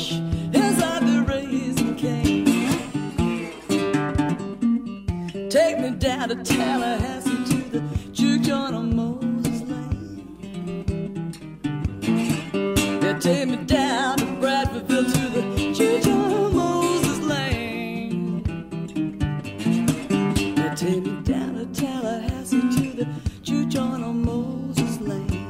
flesh inside the Raising Cane. Take me down to Tallahassee to the juke joint on Moses Lane. They take me down to Bradfordville to the juke joint on Moses Lane. They take me down to Tallahassee to the juke joint on Moses Lane.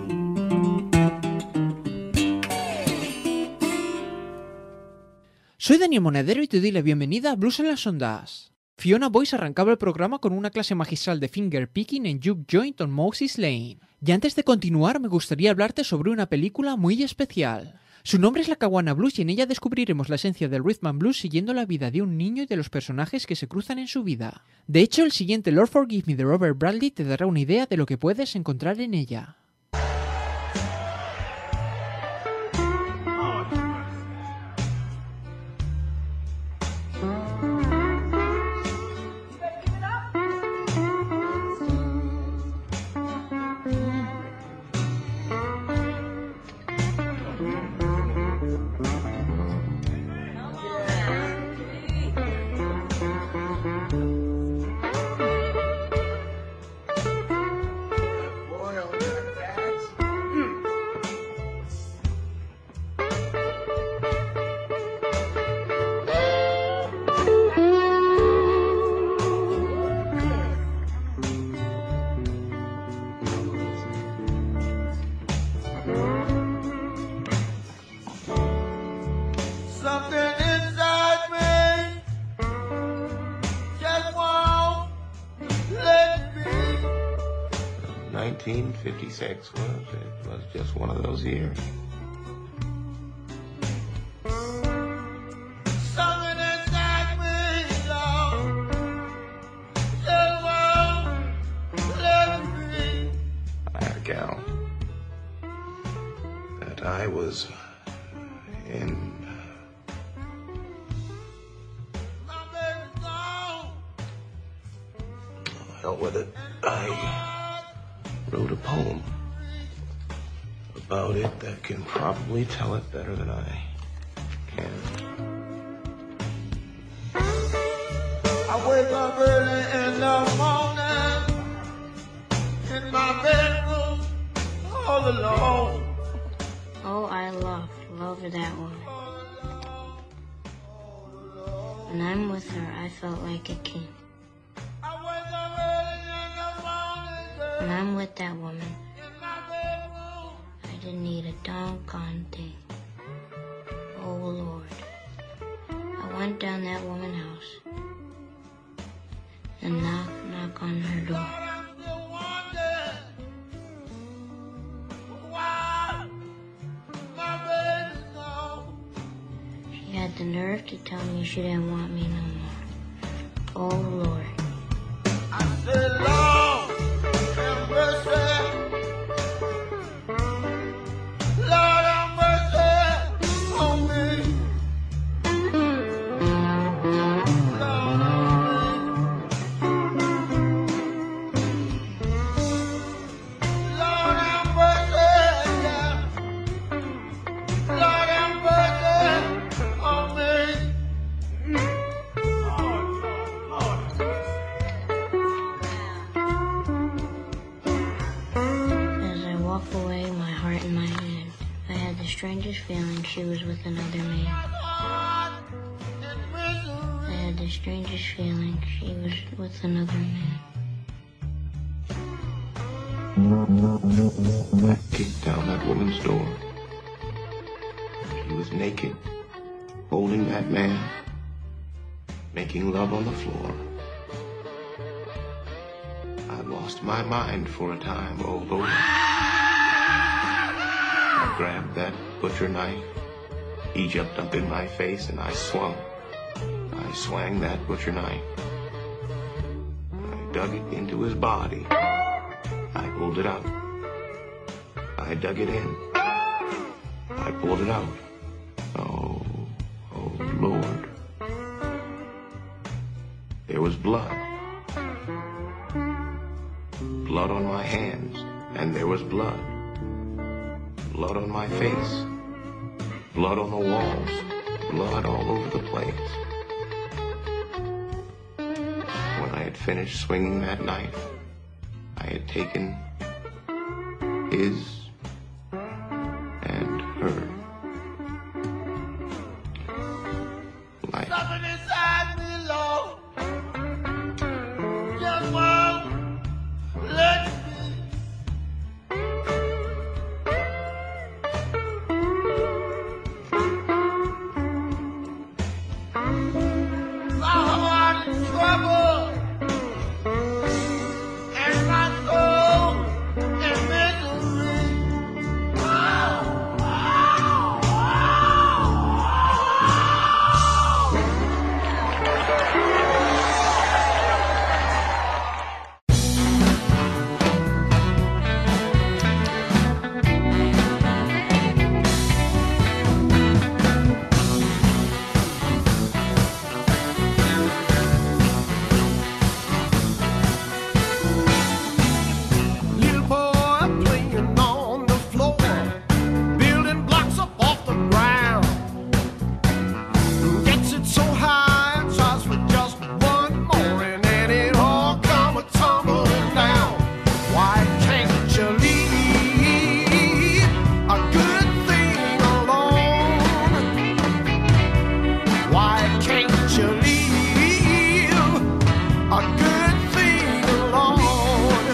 Soy Daniel Monedero y te doy la bienvenida a Blues en las Ondas. Fiona Boyce arrancaba el programa con una clase magistral de fingerpicking en Juke Joint on Moses Lane. Y antes de continuar, me gustaría hablarte sobre una película muy especial. Su nombre es Lackawanna Blues y en ella descubriremos la esencia del rhythm and blues siguiendo la vida de un niño y de los personajes que se cruzan en su vida. De hecho, el siguiente Lord Forgive Me de Robert Bradley te dará una idea de lo que puedes encontrar en ella. Something inside me just won't let me. 1956 was just one of those years. Something inside me, Lord, just won't let me. I had a gal that I was in. Hell with it. I wrote a poem about it that can probably tell it better than I can. I wake up early in the morning in my bedroom all alone. Oh, I love that woman. When I'm with her, I felt like a king. When I'm with that woman, I didn't need a doggone thing. Oh, Lord. I went down that woman's house and knock on her door. She had the nerve to tell me she didn't want me no more. Oh, Lord. I said, Lord, have mercy. Lord, have mercy on me. Lord, have mercy, yeah. Lord, have mercy on me. As I walked away, my heart in my hand, I had the strangest feeling she was with another man. I had the strangest feeling she was with another man. I kicked down that woman's door. She was naked, holding that man, making love on the floor. I lost my mind for a time, oh Lord. I grabbed that butcher knife. He jumped up in my face and I swung. I swung that butcher knife. I dug it into his body. I pulled it out. I dug it in. I pulled it out. Oh Lord. There was blood. Blood on my hands, and there was blood. Blood on my face. Blood on the walls. blood all over the place. When I had finished swinging that knife, I had taken his and her life. Something inside me, Lord, just won't let me. My heart in trouble, and my soul in misery. Little boy playing on the floor, building blocks up off the ground. Gets it so high, tries for just one more, and then it all comes tumbling down. Why can't you leave a good thing alone? Why can't you leave a good thing alone?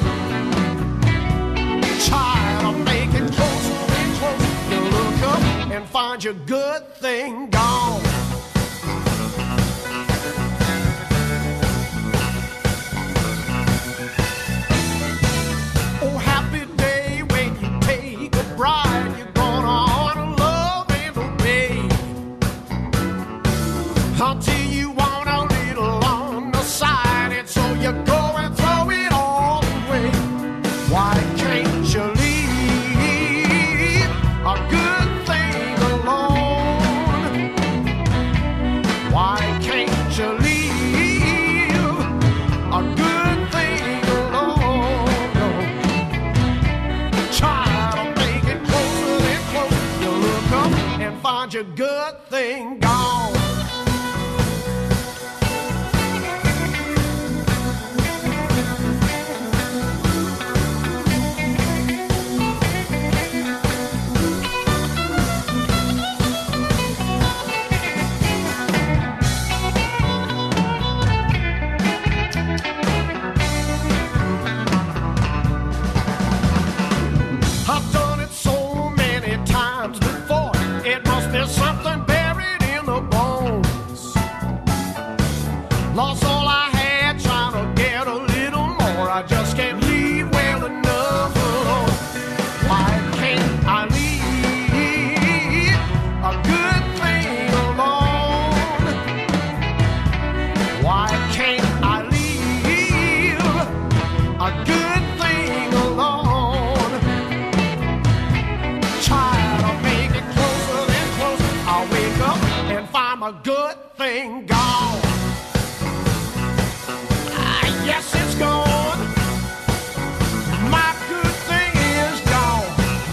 Child, I'm making closer and closer. You look up and find your good thing gone. Oh, happy day when you take a bride. You're gonna honor, love, and obey until you want a little on the side, and so you go and throw it all away. Why can't you leave a good thing alone? Why can't you leave a good thing alone? No. Child, I'm making closer and closer. You look up and find your good thing gone. I've done it so many times before. It must be something buried in the bones. Lost all I had trying to get a little more. I just can't leave well enough alone. Why can't I leave a good thing alone? Why can't I leave a good thing alone? Child, I'll make it closer and closer. I'll wake up and find my good thing gone. Yes, it's gone. My good thing is gone.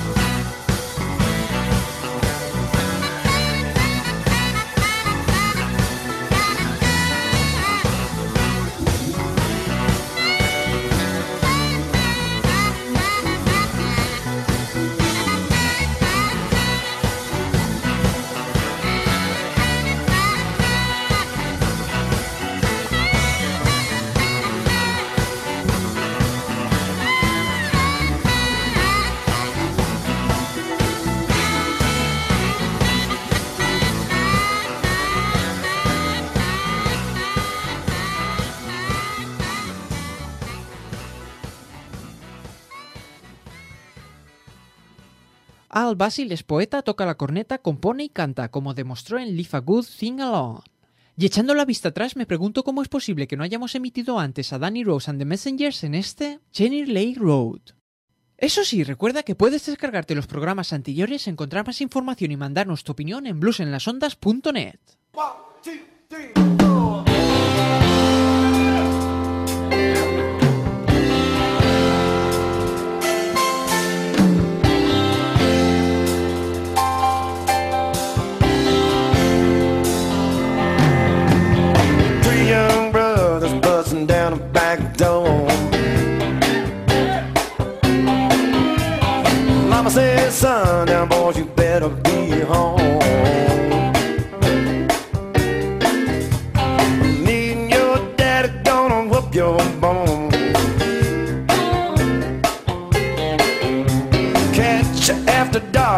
Al Basil es poeta, toca la corneta, compone y canta, como demostró en Leave a Good Thing Alone. Y echando la vista atrás, me pregunto cómo es posible que no hayamos emitido antes a Danny Rose and the Messengers en este Jenny Lake Road. Eso sí, recuerda que puedes descargarte los programas anteriores, encontrar más información y mandarnos tu opinión en bluesenlasondas.net. 1, 2, 3, 4.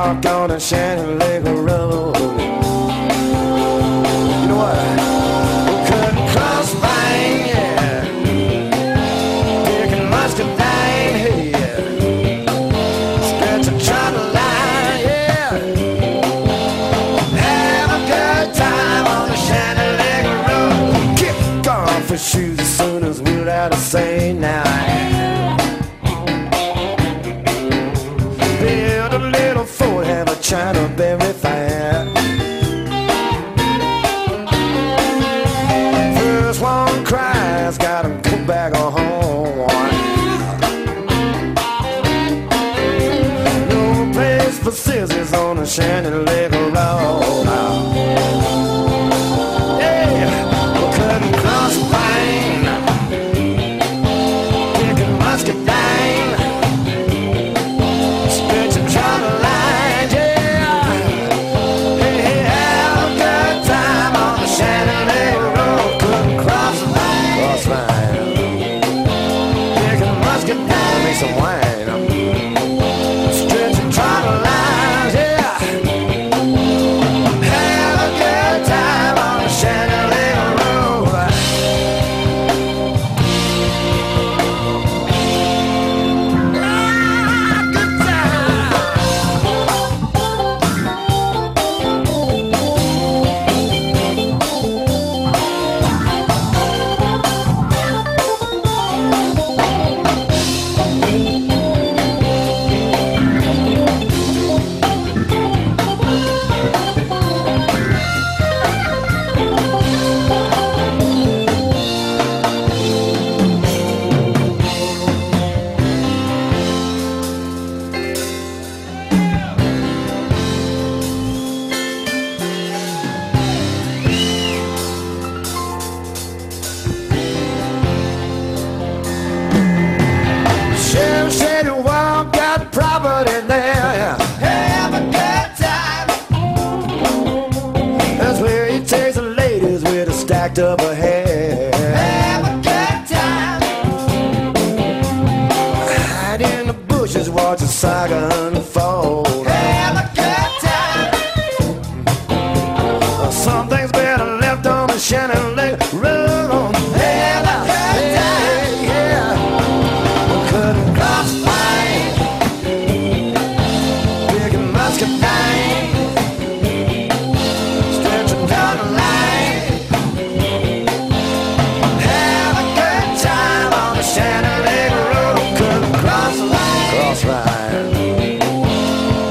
walk on the Shannon Lake Road. You know what? We couldn't cross Vine, yeah. Picking muscadine, hey, yeah. Stretch a trolley line, yeah. Have a good time on the Shannon Lake Road. Kick off his shoes as soon as we're out of St. Now. Build a little fort, have a China berry fire. First one cries, gotta go back home. No place for scissors on the Shannon Lake Road. Yeah, we couldn't cross the line. Picking muscadine. Stretch and try to line, yeah. Hey, hey, have a good time on the Shannon Lake Road. Couldn't cross the line. Cross line. Picking muscadine, make some wine. Stretch and try to line, yeah. Have a good time on the Shannon Lake Road. Good time. Sheriff said you all got property there. Have a good time. That's where he takes the ladies with a stacked up hair. Have a good time. Hide in the bushes, watch the saga unfold. Have a good time. Some things better left on the Shannon Lake Road. Have a good time. Yeah. Couldn't cross the line. Picking muscadine. Stretching down the line. Have a good time on the Shannon Lake Road. Couldn't cross the line. Cross line.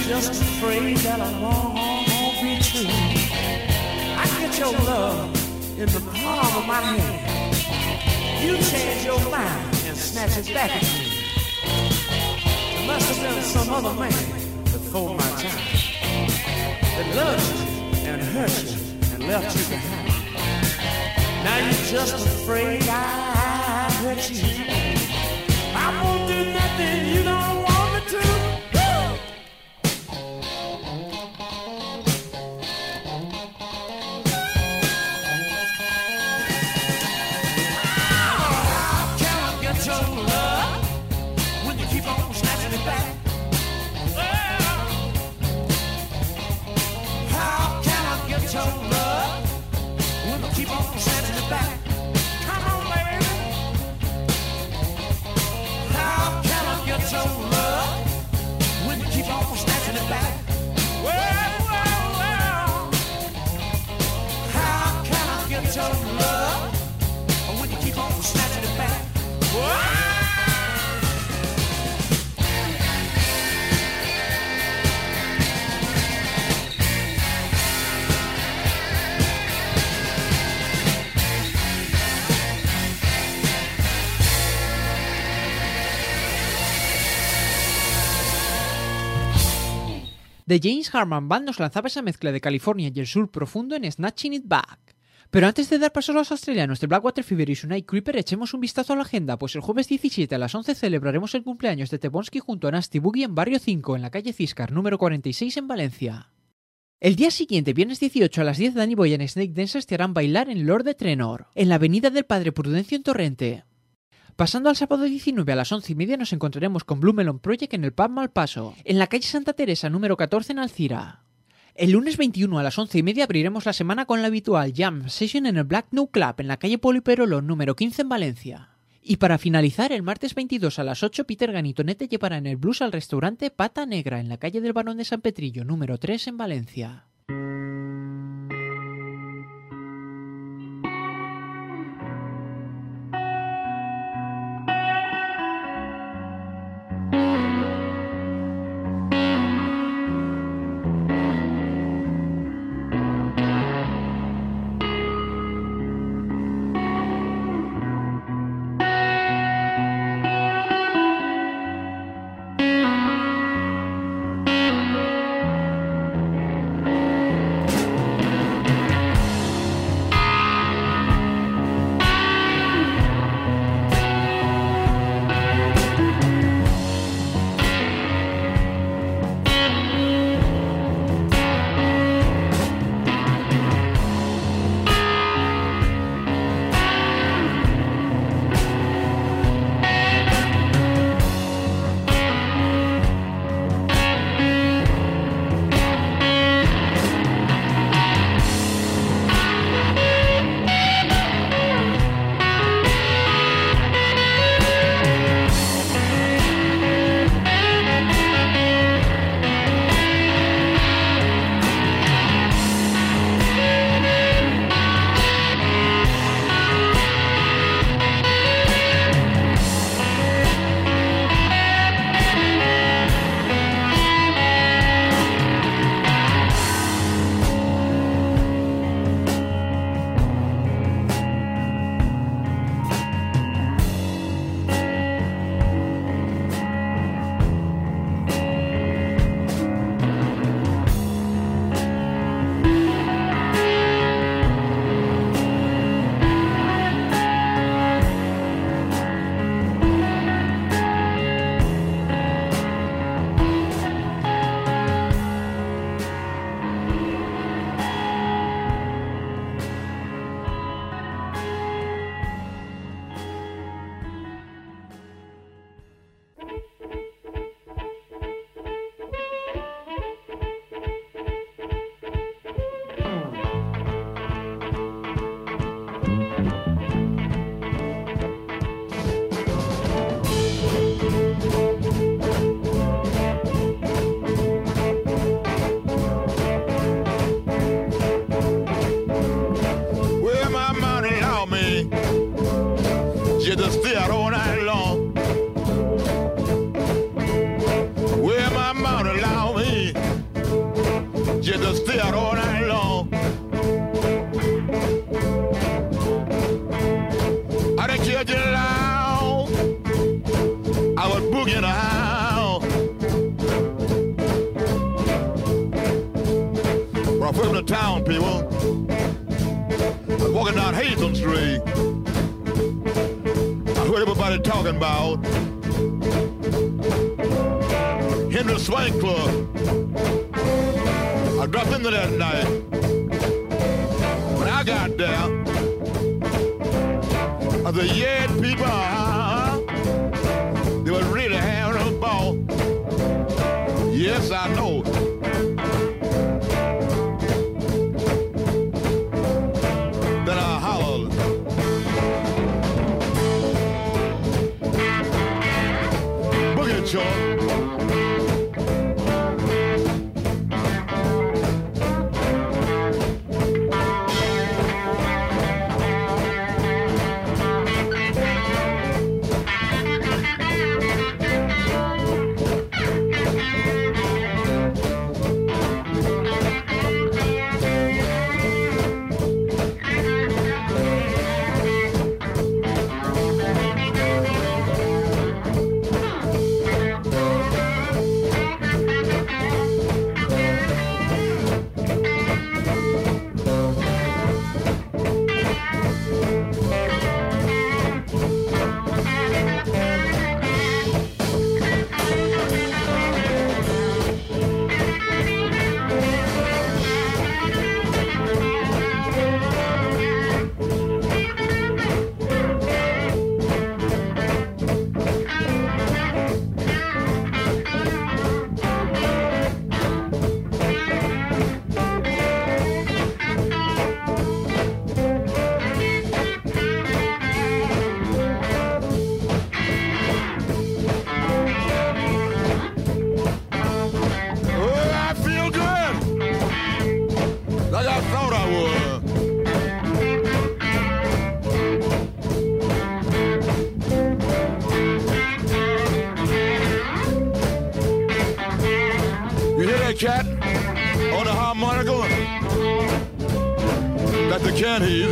just afraid that I won't be true. I get your love in the palm of my hand. You change your mind and snatch it back at me. There must have been some other man before my time that loved you and hurt you and left you behind. Now you're just afraid I hurt you. I won't do nothing you don't want me to. The James Harman Band nos lanzaba esa mezcla de California y el sur profundo en Snatching It Back. Pero antes de dar paso a los australianos de Blackwater Fever y Night Creeper, echemos un vistazo a la agenda, pues el jueves 17 a las 11 celebraremos el cumpleaños de Tebonsky junto a Nasty Boogie en Barrio 5, en la calle Ciscar, número 46 en Valencia. El día siguiente, viernes 18 a las 10, Danny Boy y Snake Dancers te harán bailar en Lord de Trenor, en la avenida del Padre Prudencio en Torrente. Pasando al sábado 19 a las 11:30 nos encontraremos con Blue Melon Project en el Pub Malpaso, en la calle Santa Teresa número 14 en Alcira. El lunes 21 a las 11:30 abriremos la semana con la habitual Jam Session en el Black No Club en la calle Poliperolón número 15 en Valencia. Y para finalizar, el martes 22 a las 8 Peter Ganitonete llevará en el blues al restaurante Pata Negra en la calle del Barón de San Petrillo número 3 en Valencia. you to stay out all night long. Well, my mouth allow me people. I was walking down Hazen Street. I heard everybody talking about Henry Swing Club. I dropped into that night. When I got there, the yeah people, they were really having a ball. Yes, I know. Then I hollered. Boogie Chunk. Cat on the harmonica that the cat hear.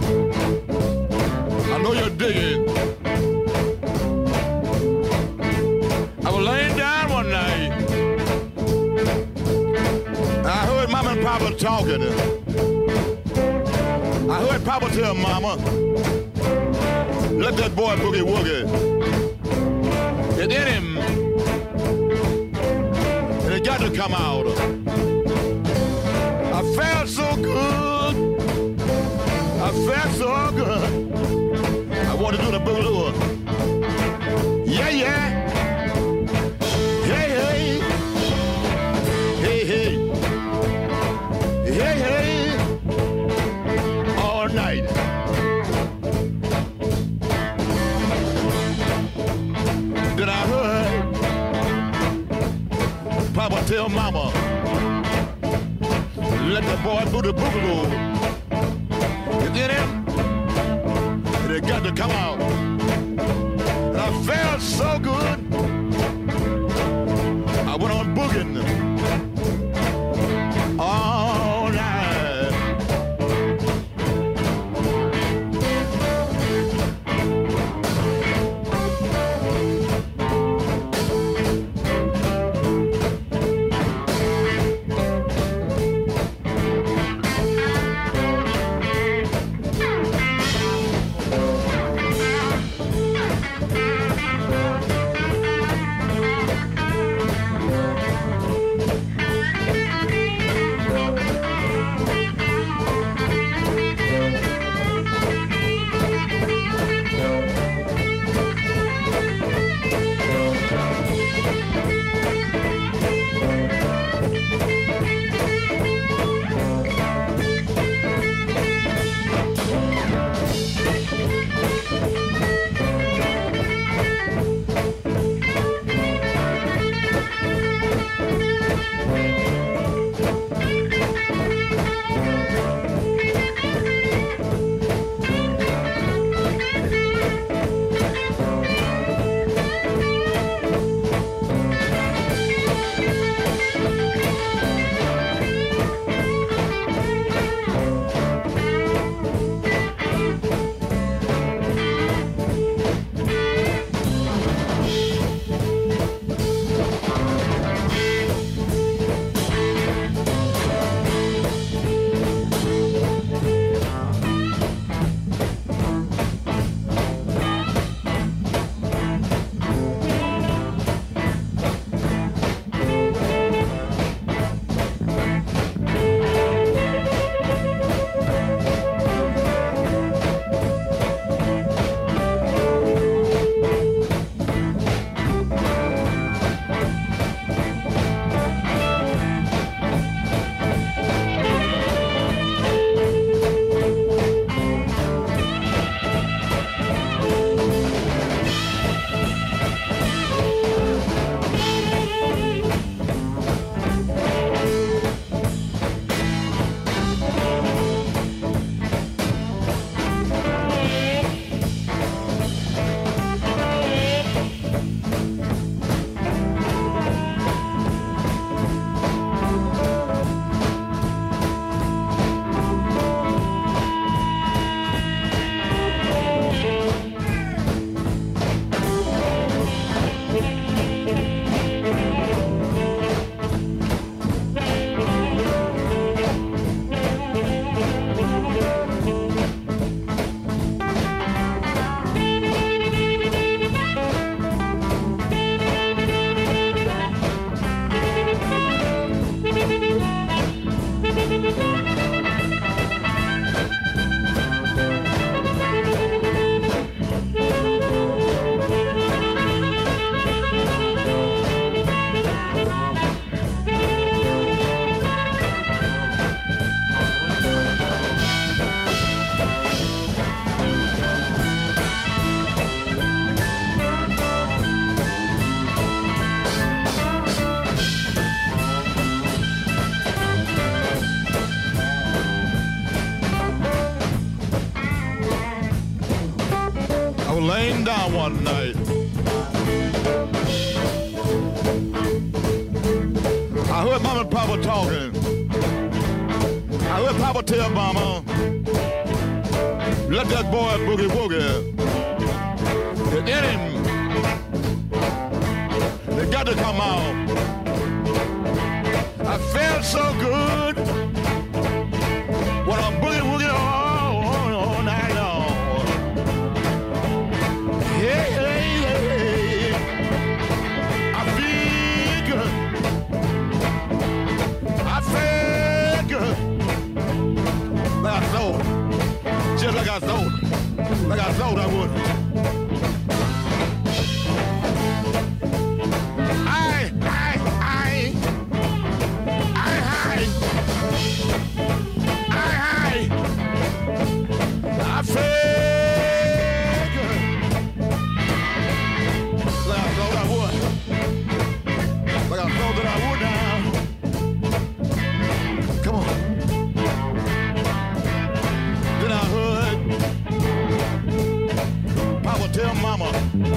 I know you're digging. I was laying down one night. I heard Mama and Papa talking. I heard Papa tell Mama, let that boy boogie woogie. It in him. It got to come out. I felt so good. I felt so good. I want to do the boogaloo. Yeah, yeah. Hey, hey. Hey, hey. Hey, hey. All night. Then I heard Papa tell Mama, let the boy do the boogaloo. You get him? And it got to come out. And I felt so good. I went on booging all night. was laying down one night. I heard Mama and Papa talking. I heard Papa tell Mama, let that boy boogie woogie. It's in him. They got to come out. I felt so good when I'm boogie woogie all night long. Hey, hey, hey, I feel good. I feel good. Like I thought. Just like I thought. Like I thought I would. I feel good. Like I thought I would. Like I thought that I would now. Come on. Then I heard Papa tell Mama,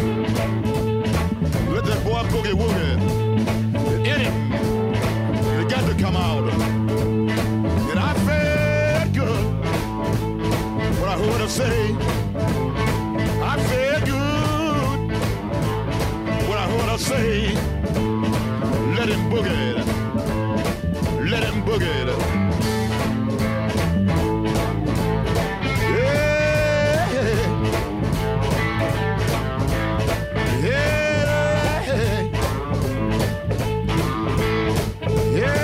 let that boy boogie woogie. In him. It got to come out. And I felt good. What I heard her say, I feel good. What I heard her say, let him boogie, let him boogie. Yeah, yeah, yeah.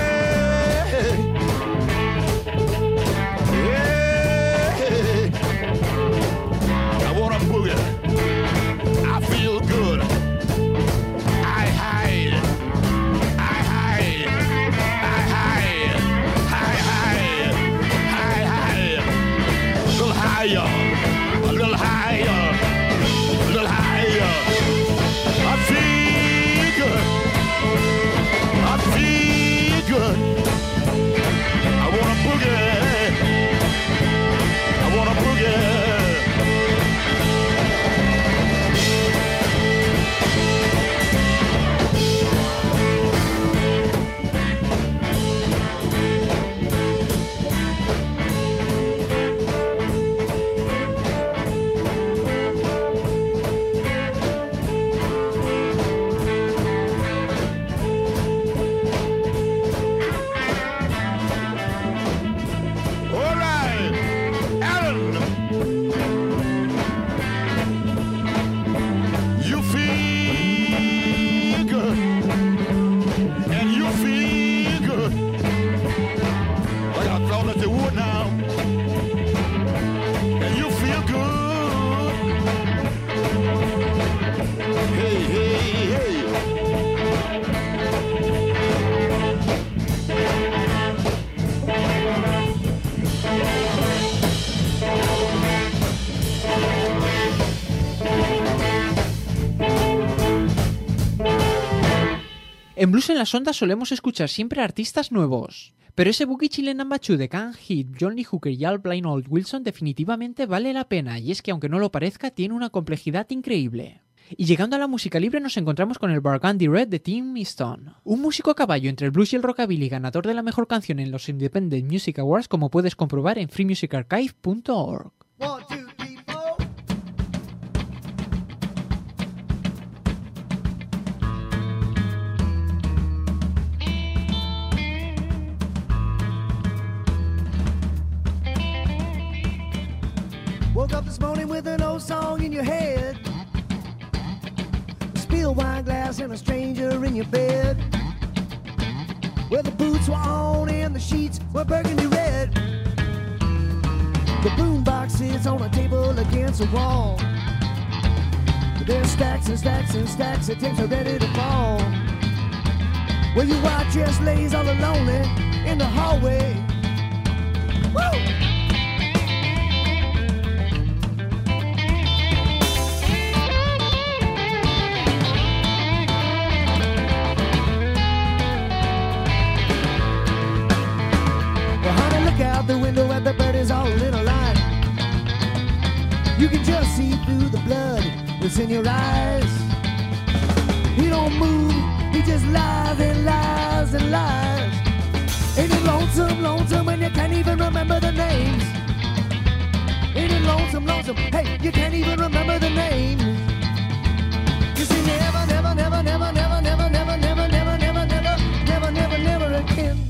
I feel good. I hide. I hide. I hide. I hide. I hide. A little higher. A little higher. A little higher. I feel good. I feel good. I wanna boogie. I wanna boogie. En Blues en las Ondas solemos escuchar siempre artistas nuevos, pero ese Boogie Chillin' and Machu de Can Heat, John Lee Hooker y Al Blind Old Wilson definitivamente vale la pena, y es que aunque no lo parezca tiene una complejidad increíble. Y llegando a la música libre nos encontramos con el Burgundy Red de Tim Easton, un músico a caballo entre el blues y el rockabilly, ganador de la mejor canción en los Independent Music Awards, como puedes comprobar en freemusicarchive.org. 1, 2, 3, 4. Woke up this morning with an old song in your head. A spilled wine glass and a stranger in your bed. Well, the boots were on and the sheets were burgundy red. The boombox sits on a table against a wall. There's stacks and stacks and stacks of tapes are ready to fall. Well, your white dress lays all alone in the hallway. Woo! Out the window at the birdies all in a line. You can just see through the blood that's in your eyes. He don't move, he just lies and lies and lies. Ain't it lonesome, lonesome when you can't even remember the names? Ain't it lonesome, lonesome, hey, you can't even remember the names. You see, never, never, never, never, never, never, never, never, never, never, never, never, never, never again.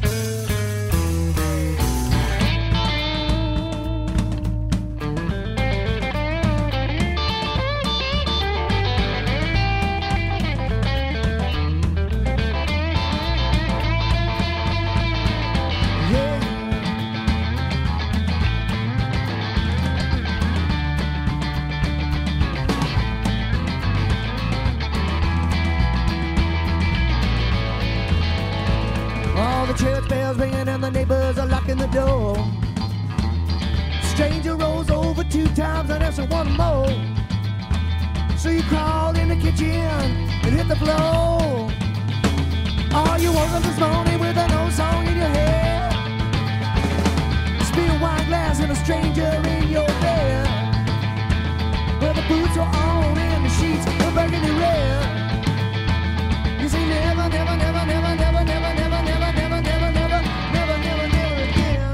Church bells ringing and the neighbors are locking the door. Stranger rolls over 2 times and asks for one more. So you crawl in the kitchen and hit the floor. Oh, you woke up this morning with an old song in your head. Spill a wine glass and a stranger in your bed. Well, the boots are on and the sheets are burgundy red. You say never, never, never, never, never, never, never, never, never, never, never, never, never, never again.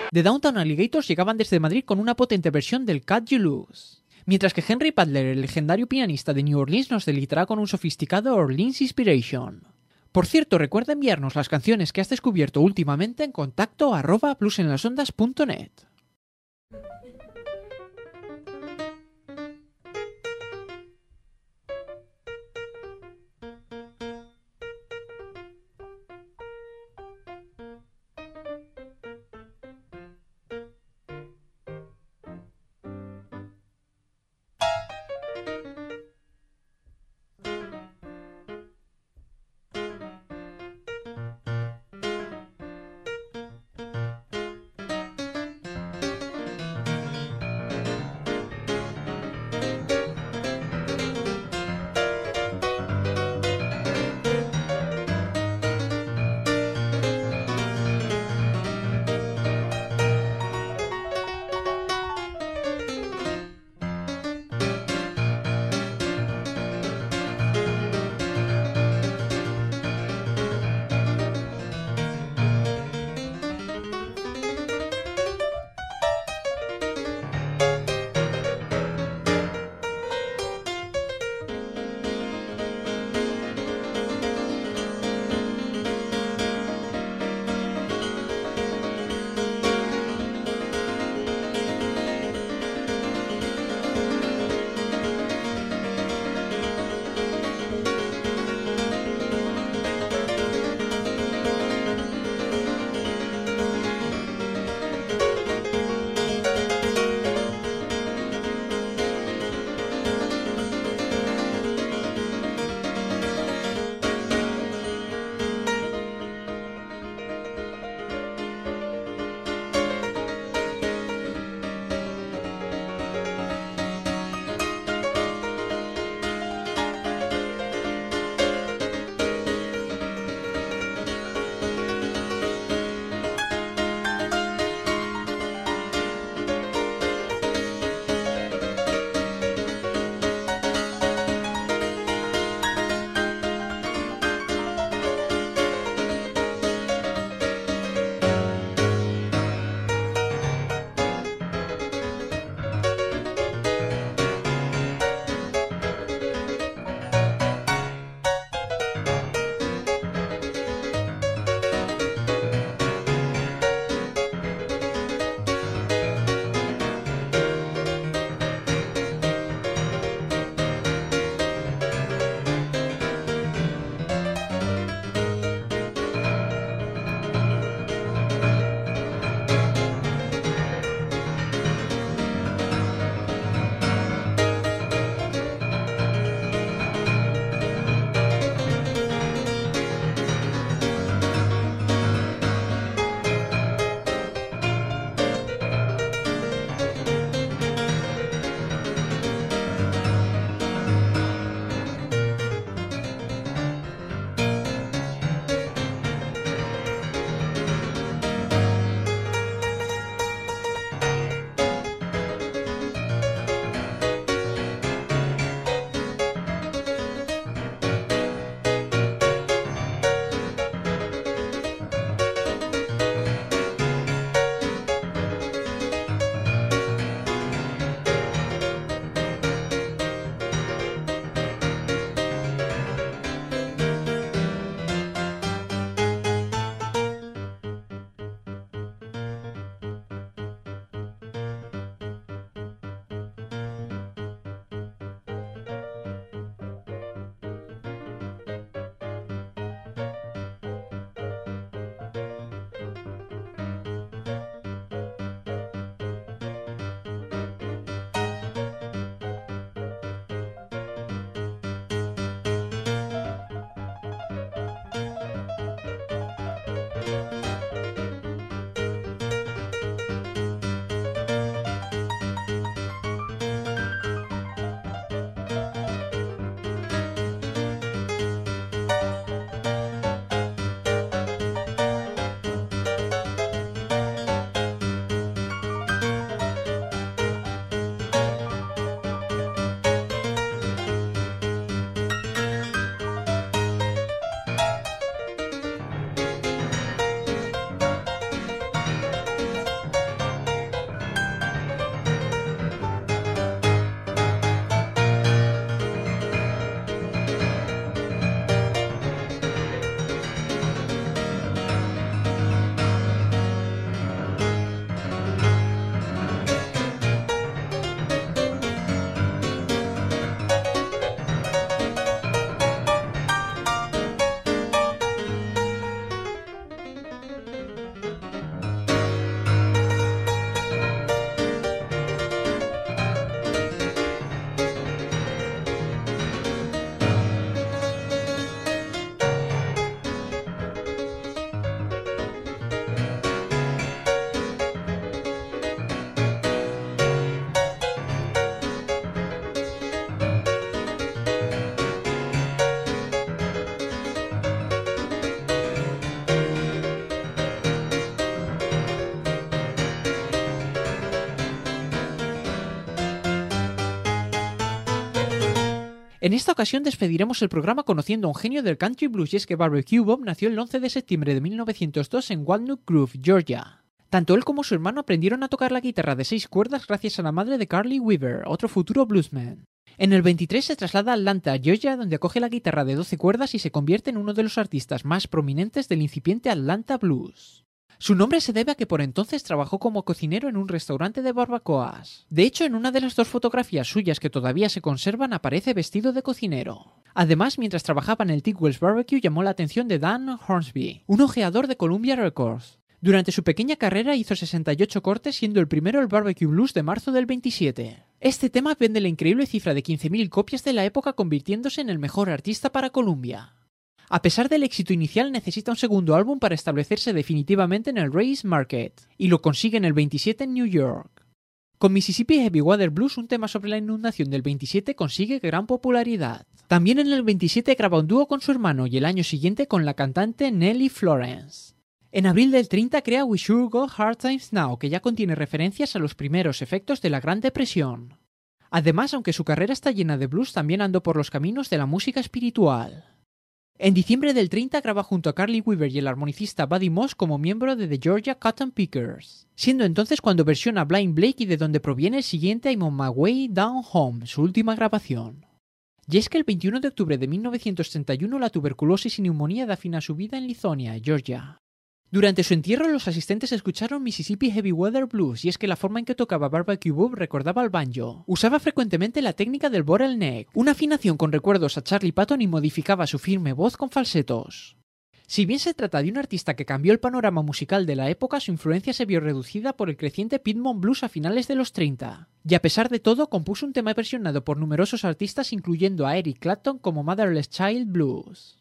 The Downtown Alligators llegaban desde Madrid con una potente versión del Cut You Loose. Mientras que Henry Padler, el legendario pianista de New Orleans, nos deleitará con un sofisticado Orleans Inspiration. Por cierto, recuerda enviarnos las canciones que has descubierto últimamente en contacto@bluesenlasondas.net. En esta ocasión despediremos el programa conociendo a un genio del country blues, y es que Barbecue Bob nació el 11 de septiembre de 1902 en Walnut Grove, Georgia. Tanto él como su hermano aprendieron a tocar la guitarra de 6 cuerdas gracias a la madre de Carly Weaver, otro futuro bluesman. En el 23 se traslada a Atlanta, Georgia, donde acoge la guitarra de 12 cuerdas y se convierte en uno de los artistas más prominentes del incipiente Atlanta Blues. Su nombre se debe a que por entonces trabajó como cocinero en un restaurante de barbacoas. De hecho, en una de las 2 fotografías suyas que todavía se conservan aparece vestido de cocinero. Además, mientras trabajaba en el Tidwell's Barbecue llamó la atención de Dan Hornsby, un ojeador de Columbia Records. Durante su pequeña carrera hizo 68 cortes, siendo el primero el Barbecue Blues de marzo del 27. Este tema vende la increíble cifra de 15.000 copias de la época, convirtiéndose en el mejor artista para Columbia. A pesar del éxito inicial, necesita un segundo álbum para establecerse definitivamente en el Race Market, y lo consigue en el 27 en New York. Con Mississippi Heavy Water Blues, un tema sobre la inundación del 27, consigue gran popularidad. También en el 27 graba un dúo con su hermano y el año siguiente con la cantante Nellie Florence. En abril del 30 crea We Sure Got Hard Times Now, que ya contiene referencias a los primeros efectos de la Gran Depresión. Además, aunque su carrera está llena de blues, también andó por los caminos de la música espiritual. En diciembre del 30 graba junto a Carly Weaver y el armonicista Buddy Moss como miembro de The Georgia Cotton Pickers, siendo entonces cuando versiona Blind Blake y de donde proviene el siguiente I'm on my way down home, su última grabación. Y es que el 21 de octubre de 1931 la tuberculosis y neumonía da fin a su vida en Lithonia, Georgia. Durante su entierro, los asistentes escucharon Mississippi Heavy Weather Blues, y es que la forma en que tocaba Barbecue Bob recordaba al banjo. Usaba frecuentemente la técnica del bottleneck, una afinación con recuerdos a Charlie Patton, y modificaba su firme voz con falsetos. Si bien se trata de un artista que cambió el panorama musical de la época, su influencia se vio reducida por el creciente Piedmont Blues a finales de los 30. Y a pesar de todo, compuso un tema versionado por numerosos artistas, incluyendo a Eric Clapton como Motherless Child Blues.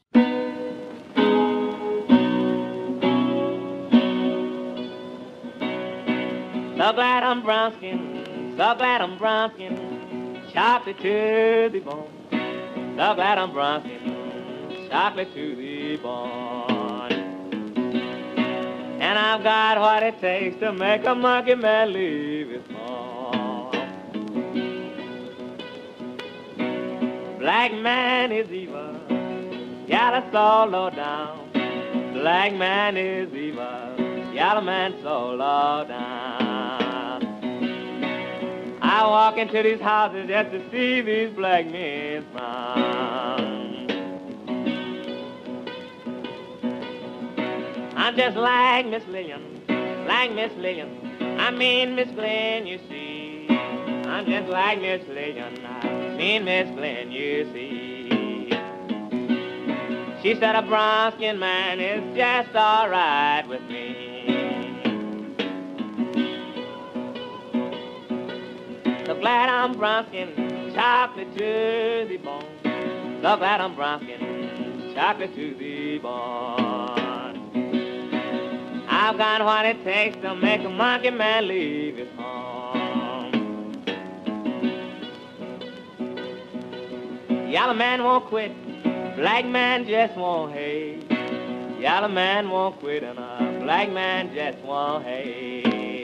So glad I'm brown skin, so glad I'm brown skin, chocolate to the bone. So glad I'm brown skin, chocolate to the bone. And I've got what it takes to make a monkey man leave his home. Black man is evil, yellow so low down. Black man is evil, yellow man so low down. I walk into these houses just to see these black men frown. I'm just like Miss Lillian, I mean Miss Glenn, you see. I'm just like Miss Lillian, I mean Miss Glenn, you see. She said a brown-skinned man is just all right with me. So glad I'm brown-skinned, chocolate to the bone. So glad I'm brown-skinned, chocolate to the bone. I've got what it takes to make a monkey man leave his home. Yellow man won't quit, black man just won't hate. Yellow man won't quit and a black man just won't hate.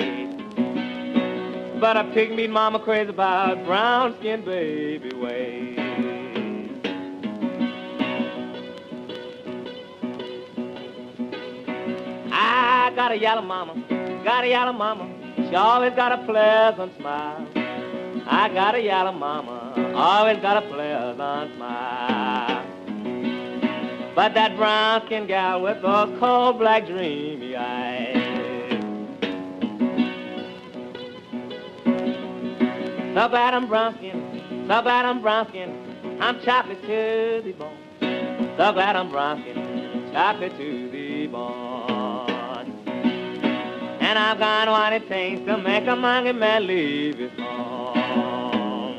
But a pygmy mama crazy about brown-skinned baby ways. I got a yellow mama, she always got a pleasant smile. I got a yellow mama, always got a pleasant smile. But that brown-skinned gal with those cold black dreamy eyes. So glad I'm brown-skinned, so glad I'm brown-skinned, I'm chocolate to the bone. So glad I'm brown-skinned, chocolate to the bone. And I've got what it takes to make a monkey man leave his home.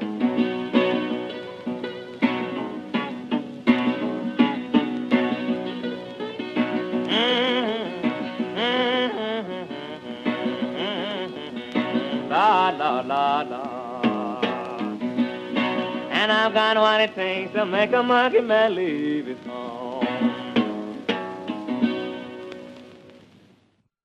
La la la la. And I've got what it takes to make a monkey man leave his home.